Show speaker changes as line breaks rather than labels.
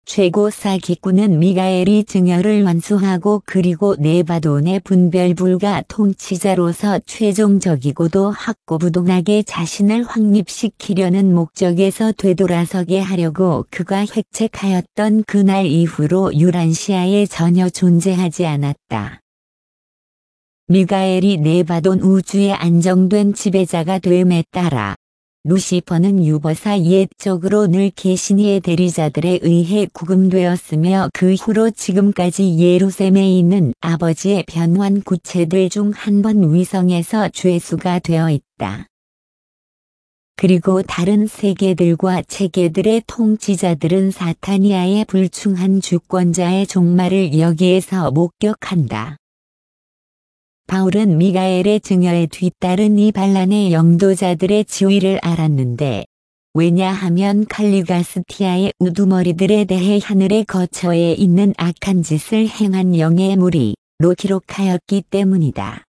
최고 사기꾼은 미가엘이 증여를 완수하고 그리고 네바돈의 분별불가 통치자로서 최종적이고도 확고부동하게 자신을 확립시키려는 목적에서 되돌아서게 하려고 그가 획책하였던 그날 이후로 유란시아에 전혀 존재하지 않았다. 미가엘이 네바돈 우주의 안정된 지배자가 됨에 따라 루시퍼는 유버사 옛적으로 늘 계신이의 대리자들에 의해 구금되었으며 그 후로 지금까지 예루살렘에 있는 아버지의 변환 구체들 중 한 번 위성에서 죄수가 되어 있다. 그리고 다른 세계들과 체계들의 통치자들은 사타니아의 불충한 주권자의 종말을 여기에서 목격한다. 바울은 미가엘의 증여에 뒤따른 이 반란의 영도자들의 지위를 알았는데 왜냐하면 칼리가스티아의 우두머리들에 대해 하늘의 거처에 있는 악한 짓을 행한 영의 무리로 기록하였기 때문이다.